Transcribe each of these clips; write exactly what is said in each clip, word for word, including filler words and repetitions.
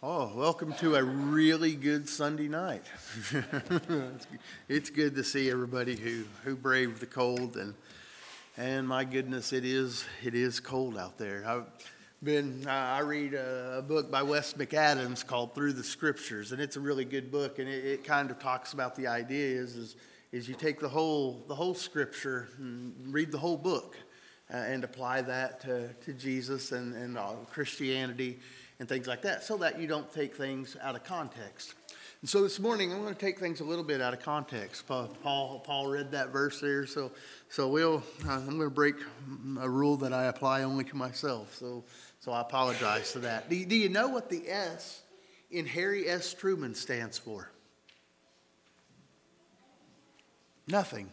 Oh, welcome to a really good Sunday night. It's good to see everybody who, who braved the cold, and and my goodness, it is it is cold out there. I've been I read a book by Wes McAdams called Through the Scriptures, and it's a really good book, and it, it kind of talks about the idea is is is you take the whole the whole Scripture and read the whole book, uh, and apply that to, to Jesus and and uh, Christianity and things like that, so that you don't take things out of context. And so this morning, I'm going to take things a little bit out of context. Paul Paul read that verse there, so so we'll uh, I'm going to break a rule that I apply only to myself. So so I apologize for that. Do you, do you know what the S in Harry S. Truman stands for? Nothing.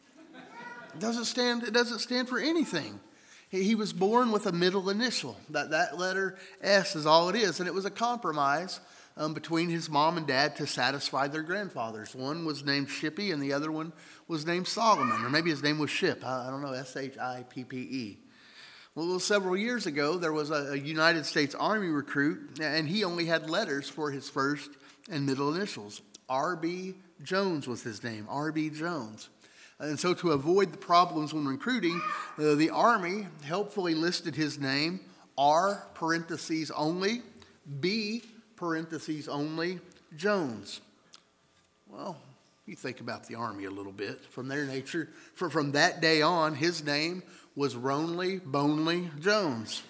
It doesn't stand. It doesn't stand for anything. He was born with a middle initial. That that letter S is all it is. And it was a compromise um, between his mom and dad to satisfy their grandfathers. One was named Shippy and the other one was named Solomon. Or maybe his name was Ship. I, I don't know, S H I P P E. Well, several years ago, there was a, a United States Army recruit, and he only had letters for his first and middle initials. R B Jones was his name, R B Jones. And so to avoid the problems when recruiting, uh, the Army helpfully listed his name, R parentheses only, B parentheses only, Jones. Well, you think about the Army a little bit. From their nature, for, from that day on, his name was Ronely Bonely Jones.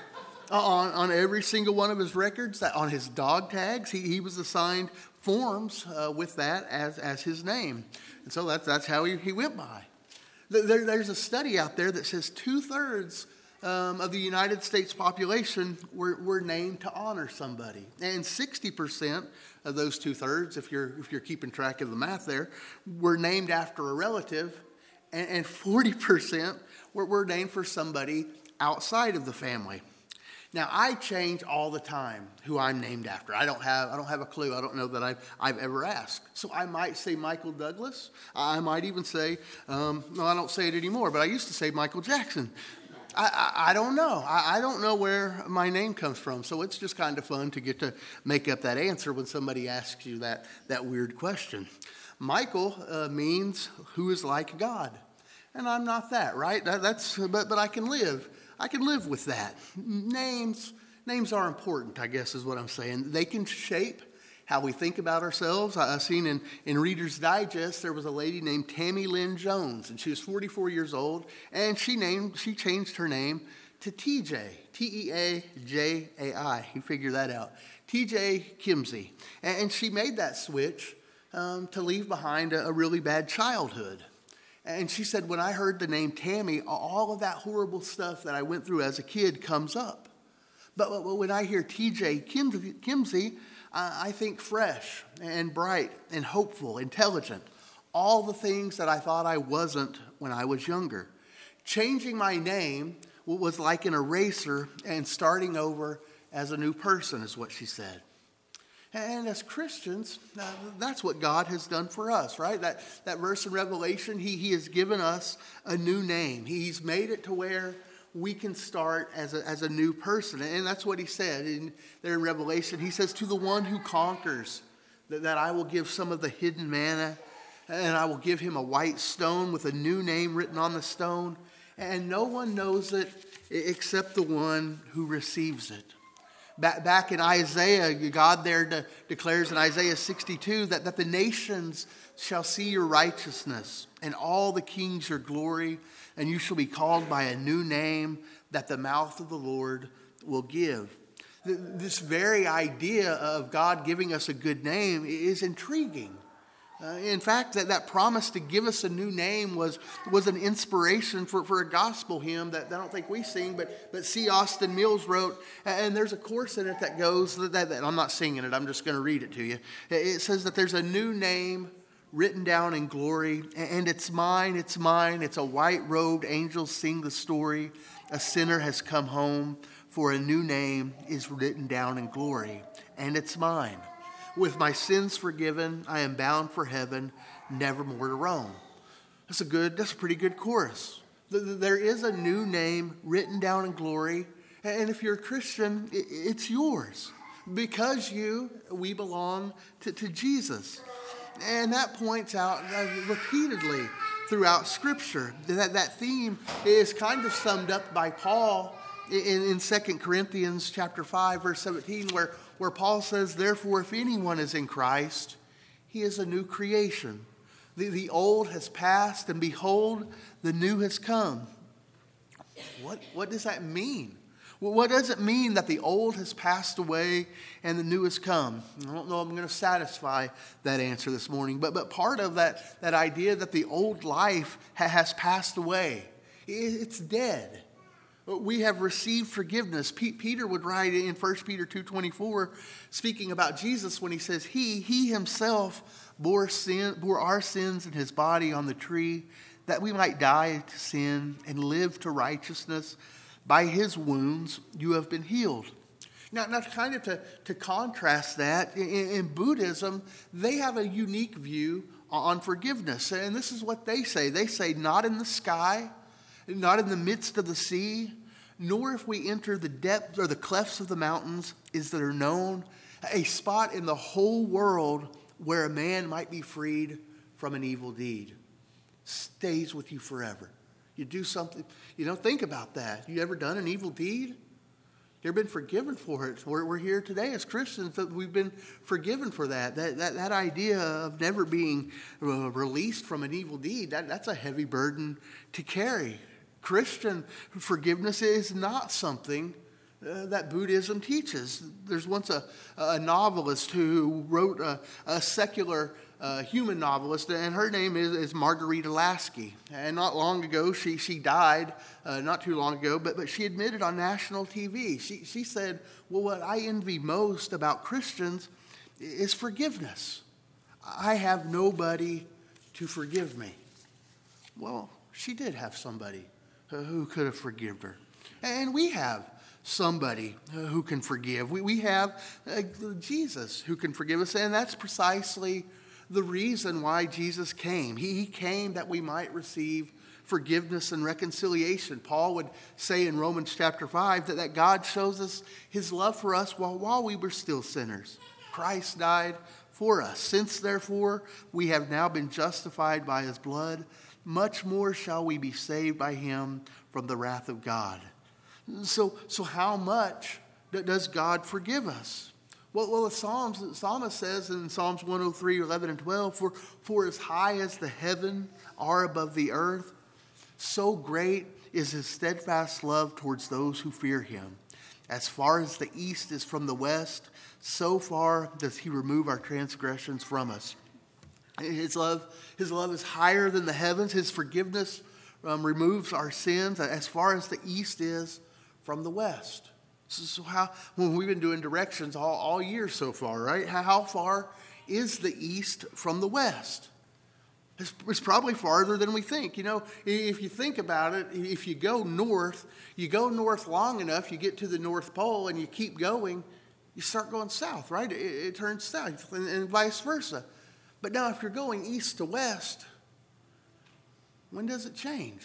Uh, on, on every single one of his records, that on his dog tags, he, he was assigned forms uh, with that as, as his name. And so that's, that's how he, he went by. There, there's a study out there that says two-thirds um, of the United States population were, were named to honor somebody. And sixty percent of those two-thirds, if you're, if you're keeping track of the math there, were named after a relative. And, and forty percent were, were named for somebody outside of the family. Now, I change all the time who I'm named after. I don't have I don't have a clue. I don't know that I've, I've ever asked. So I might say Michael Douglas. I might even say, um, no, I don't say it anymore, but I used to say Michael Jackson. I, I, I don't know. I, I don't know where my name comes from. So it's just kind of fun to get to make up that answer when somebody asks you that, that weird question. Michael uh, means who is like God. And I'm not that, right? That, that's but but I can live. I can live with that. Names, names are important, I guess is what I'm saying. They can shape how we think about ourselves. I've seen in, in Reader's Digest, there was a lady named Tammy Lynn Jones, and she was forty-four years old, and she named she changed her name to T J, T E A J A I. You figure that out. T J Kimsey. And she made that switch um, to leave behind a, a really bad childhood. And she said, when I heard the name Tammy, all of that horrible stuff that I went through as a kid comes up. But when I hear T J Kimsey, I think fresh and bright and hopeful, intelligent. All the things that I thought I wasn't when I was younger. Changing my name was like an eraser and starting over as a new person, is what she said. And as Christians, uh, that's what God has done for us, right? That that verse in Revelation, he, he has given us a new name. He's made it to where we can start as a, as a new person. And that's what he said in, there in Revelation. He says, to the one who conquers, that, that I will give some of the hidden manna, and I will give him a white stone with a new name written on the stone. And no one knows it except the one who receives it. Back in Isaiah, God there de- declares in Isaiah sixty-two that, that the nations shall see your righteousness and all the kings your glory, and you shall be called by a new name that the mouth of the Lord will give. This very idea of God giving us a good name is intriguing. Uh, in fact, that, that promise to give us a new name was, was an inspiration for, for a gospel hymn that I don't think we sing, but, but C. Austin Mills wrote, and there's a chorus in it that goes, that, that, that I'm not singing it, I'm just going to read it to you. It says that there's a new name written down in glory, and it's mine, it's mine, it's a white-robed angels sing the story, a sinner has come home, for a new name is written down in glory, and it's mine. With my sins forgiven, I am bound for heaven, never more to roam. That's a good, that's a pretty good chorus. There is a new name written down in glory, and if you're a Christian, it's yours. Because you, we belong to, to Jesus. And that points out uh, repeatedly throughout Scripture. That, that theme is kind of summed up by Paul in, in Second Corinthians chapter five, verse seventeen, where, where Paul says, therefore, if anyone is in Christ, he is a new creation. The, the old has passed, and behold, the new has come. What, what does that mean? Well, what does it mean that the old has passed away and the new has come? I don't know if I'm going to satisfy that answer this morning, but, but part of that, that idea that the old life ha- has passed away, it, it's dead. We have received forgiveness. P- Peter would write in First Peter two twenty-four, speaking about Jesus, when he says, He, he himself bore sin, bore our sins in his body on the tree, that we might die to sin and live to righteousness. By his wounds you have been healed. Now, now kind of to, to contrast that, in, in Buddhism, they have a unique view on forgiveness. And this is what they say. They say, not in the sky, not in the midst of the sea, nor if we enter the depths or the clefts of the mountains is there known a spot in the whole world where a man might be freed from an evil deed. Stays with you forever. You do something, you don't think about that. You ever done an evil deed? You ever been forgiven for it? We're, we're here today as Christians that we've been forgiven for that. That, that, that idea of never being uh, released from an evil deed, that, that's a heavy burden to carry. Christian forgiveness is not something uh, that Buddhism teaches. There's once a, a novelist who wrote a, a secular Uh, human novelist, and her name is, is Margarita Lasky. And not long ago, she she died, uh, not too long ago, but, but she admitted on national T V, she, she said, well, what I envy most about Christians is forgiveness. I have nobody to forgive me. Well, she did have somebody who could have forgiven her. And we have somebody who can forgive. We, we have uh, Jesus who can forgive us, and that's precisely the reason why Jesus came. He, he came that we might receive forgiveness and reconciliation. Paul would say in Romans chapter five that, that God shows us his love for us while, while we were still sinners. Christ died for us. Since therefore we have now been justified by his blood, much more shall we be saved by him from the wrath of God. So, so how much does God forgive us? Well, well the Psalms, the psalmist says in Psalms one oh three, eleven and twelve, for, for as high as the heaven are above the earth, so great is his steadfast love towards those who fear him. As far as the east is from the west, so far does he remove our transgressions from us. His love, his love is higher than the heavens. His forgiveness um, removes our sins as far as the east is from the west. So how, well, we've been doing directions all, all year so far, right? How, how far is the east from the west? It's, it's probably farther than we think. You know, if you think about it, if you go north, you go north long enough, you get to the North Pole and you keep going, you start going south, right? It, it turns south and, and vice versa. But now if you're going east to west, when does it change?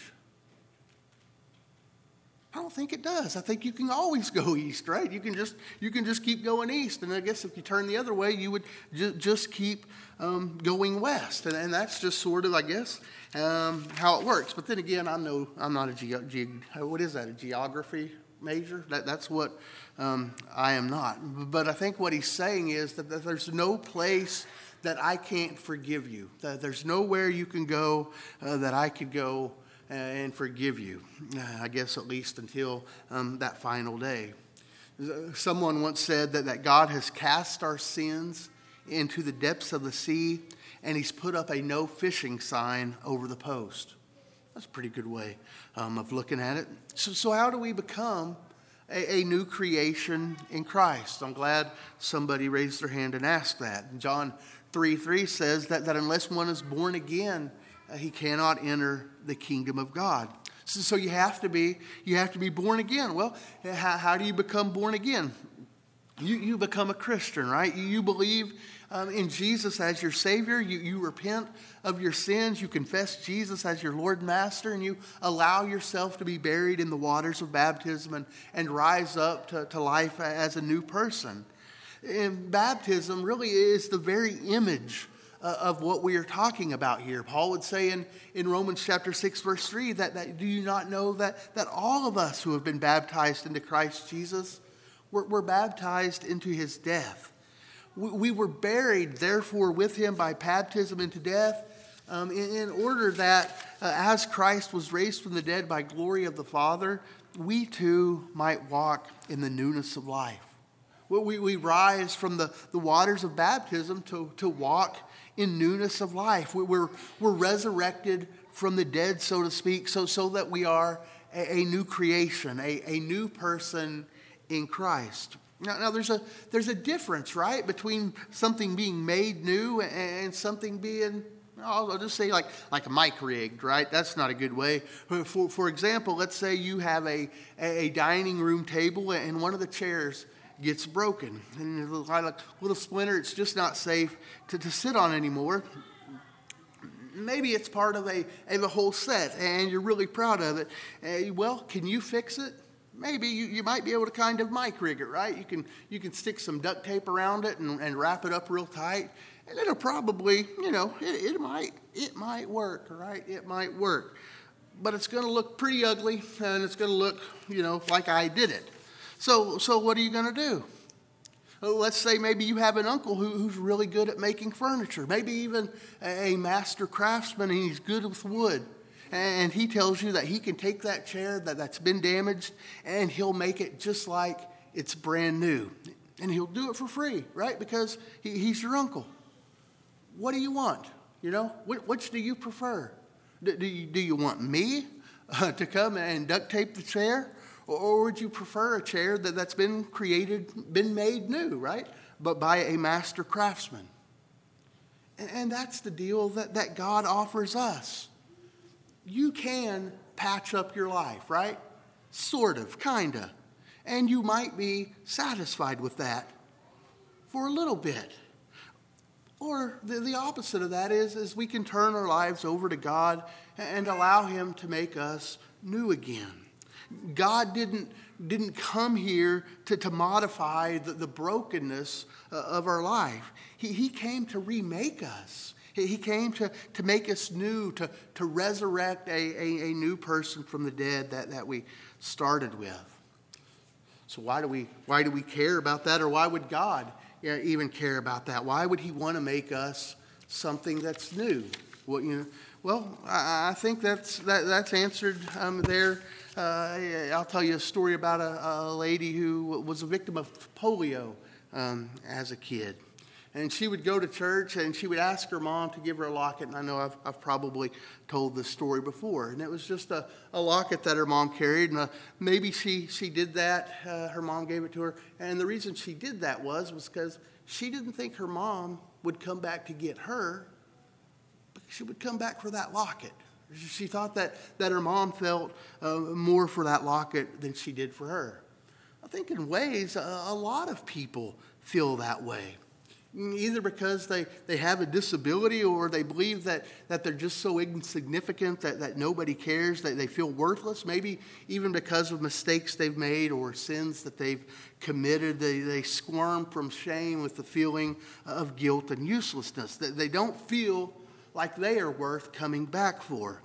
I don't think it does. I think you can always go east, right? You can just you can just keep going east. And I guess if you turn the other way, you would ju- just keep um, going west. And, and that's just sort of, I guess, um, how it works. But then again, I know I'm not a ge- ge- what is that, a geography major? That That's what um, I am not. But I think what he's saying is that, that there's no place that I can't forgive you. That there's nowhere you can go uh, that I could go and forgive you, I guess at least until um, that final day. Someone once said that, that God has cast our sins into the depths of the sea, and he's put up a no fishing sign over the post. That's a pretty good way um, of looking at it. So, so how do we become a, a new creation in Christ? I'm glad somebody raised their hand and asked that. John three three says that, that unless one is born again, uh, he cannot enter the kingdom of God. So, so you have to be you have to be born again. Well, how, how do you become born again? You you become a Christian, right? You, you believe um, in Jesus as your Savior. You, you repent of your sins. You confess Jesus as your Lord and Master, and you allow yourself to be buried in the waters of baptism and, and rise up to, to life as a new person. And baptism really is the very image uh, of what we are talking about here. Paul would say in, in Romans chapter six, verse three, that, that do you not know that, that all of us who have been baptized into Christ Jesus, were, were baptized into his death. We, we were buried, therefore, with him by baptism into death, um, in, in order that uh, as Christ was raised from the dead by glory of the Father, we too might walk in the newness of life. We, we rise from the, the waters of baptism to, to walk in newness of life. We, we're, we're resurrected from the dead, so to speak, so, so that we are a, a new creation, a, a new person in Christ. Now, now there's a there's a difference, right, between something being made new and something being, I'll, I'll just say like like mic-rigged, right? That's not a good way. For, for example, let's say you have a, a dining room table and one of the chairs gets broken. And it's like a little splinter, it's just not safe to, to sit on anymore. Maybe it's part of a, of a whole set and you're really proud of it. Uh, well, can you fix it? Maybe you, you might be able to kind of mic rig it, right? You can you can stick some duct tape around it and, and wrap it up real tight. And it'll probably, you know, it, it might it might work, right? It might work. But it's going to look pretty ugly and it's going to look, you know, like I did it. So so what are you going to do? Well, let's say maybe you have an uncle who, who's really good at making furniture. Maybe even a, a master craftsman and he's good with wood. And he tells you that he can take that chair that, that's been damaged and he'll make it just like it's brand new. And he'll do it for free, right? Because he, he's your uncle. What do you want? You know, which, which do you prefer? Do, do, you, do you want me uh, to come and duct tape the chair? Or, or would you prefer a chair that, that's been created, been made new, right? But by a master craftsman. And, and that's the deal that, that God offers us. You can patch up your life, right? Sort of, kind of. And you might be satisfied with that for a little bit. Or the, the opposite of that is, is we can turn our lives over to God and allow him to make us new again. God didn't, didn't come here to, to modify the, the brokenness uh, of our life. He, he came to remake us. He came to, to make us new, to, to resurrect a, a, a new person from the dead that, that we started with. So why do we why do we care about that? Or why would God you know, even care about that? Why would he want to make us something that's new? Well, you know, well I, I think that's that, that's answered um, there. Uh, I'll tell you a story about a, a lady who was a victim of polio um, as a kid. And she would go to church and she would ask her mom to give her a locket. And I know I've, I've probably told this story before. And it was just a, a locket that her mom carried. And uh, maybe she, she did that. Uh, her mom gave it to her. And the reason she did that was, was because she didn't think her mom would come back to get her. But she would come back for that locket. She thought that, that her mom felt uh, more for that locket than she did for her. I think in ways, a, a lot of people feel that way. Either because they, they have a disability or they believe that, that they're just so insignificant that, that nobody cares, that they feel worthless, maybe even because of mistakes they've made or sins that they've committed. They, they squirm from shame with the feeling of guilt and uselessness, that they don't feel like they are worth coming back for.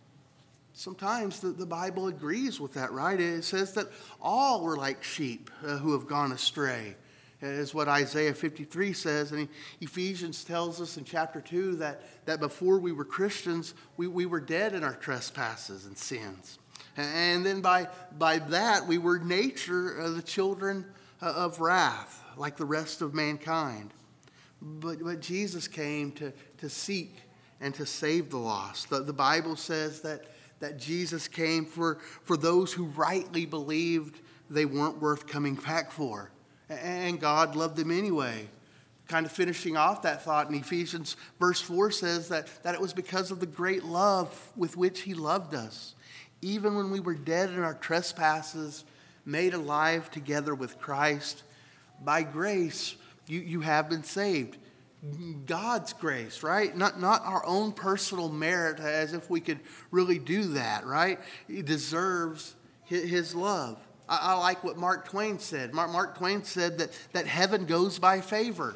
Sometimes the, the Bible agrees with that, right? It says that all were like sheep uh, who have gone astray. Is what Isaiah fifty-three says. And Ephesians tells us in chapter two that, that before we were Christians, we, we were dead in our trespasses and sins. And then by, by that, we were nature uh, the children uh, of wrath, like the rest of mankind. But, but Jesus came to, to seek and to save the lost. The, the Bible says that, that Jesus came for, for those who rightly believed they weren't worth coming back for. And God loved them anyway. Kind of finishing off that thought in Ephesians verse four says that, that it was because of the great love with which he loved us. Even when we were dead in our trespasses, made alive together with Christ, by grace you, you have been saved. God's grace, right? Not, not our own personal merit as if we could really do that, right? He deserves his love. I, I like what Mark Twain said. Mark, Mark Twain said that, that heaven goes by favor.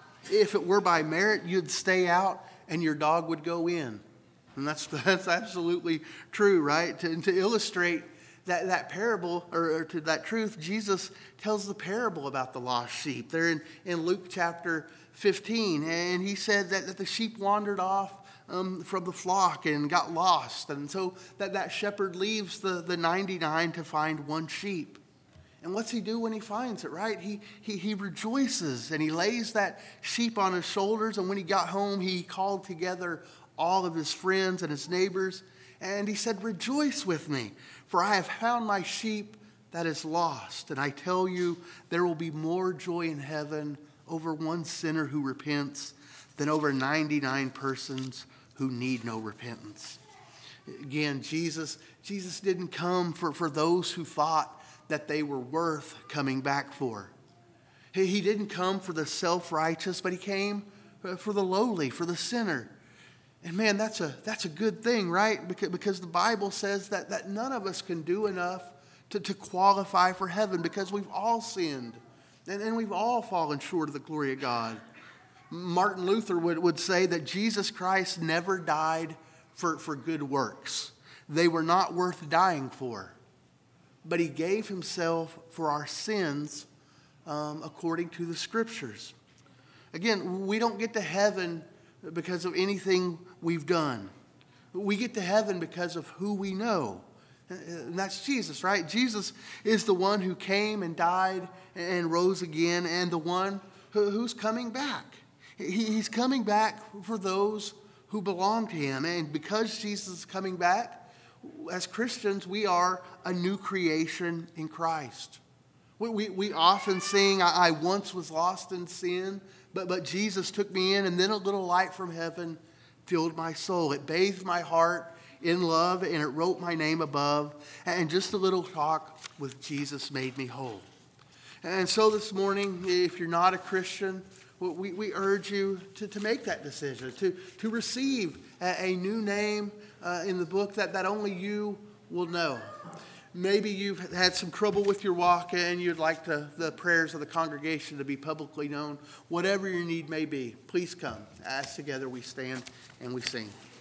If it were by merit, you'd stay out and your dog would go in. And that's, that's absolutely true, right? To, to illustrate that, that parable, or, or to that truth, Jesus tells the parable about the lost sheep. They're in, in Luke chapter fifteen. And he said that, that the sheep wandered off um, from the flock and got lost. And so that, that shepherd leaves the, the ninety-nine to find one sheep. And what's he do when he finds it, right? He, he, he rejoices and he lays that sheep on his shoulders. And when he got home, he called together all of his friends and his neighbors. And he said, "Rejoice with me, for I have found my sheep that is lost. And I tell you, there will be more joy in heaven over one sinner who repents than over ninety-nine persons who need no repentance." Again, Jesus, Jesus didn't come for, for those who thought that they were worth coming back for. He, he didn't come for the self-righteous, but he came for the lowly, for the sinner. And man, that's a that's a good thing, right? Because, because the Bible says that, that none of us can do enough to, to qualify for heaven, because we've all sinned. And, and we've all fallen short of the glory of God. Martin Luther would, would say that Jesus Christ never died for, for good works. They were not worth dying for. But he gave himself for our sins um, according to the Scriptures. Again, we don't get to heaven because of anything we've done. We get to heaven because of who we know. And that's Jesus, right? Jesus is the one who came and died and rose again, and the one who, who's coming back. He, he's coming back for those who belong to him. And because Jesus is coming back, as Christians, we are a new creation in Christ. We, we, we often sing, I, I once was lost in sin, but, but Jesus took me in, and then a little light from heaven filled my soul. It bathed my heart in love, and it wrote my name above. And just a little talk with Jesus made me whole. And so this morning, if you're not a Christian, we, we urge you to, to make that decision, to, to receive a, a new name uh, in the book that, that only you will know. Maybe you've had some trouble with your walk and you'd like to, the prayers of the congregation to be publicly known. Whatever your need may be, please come. As together we stand and we sing.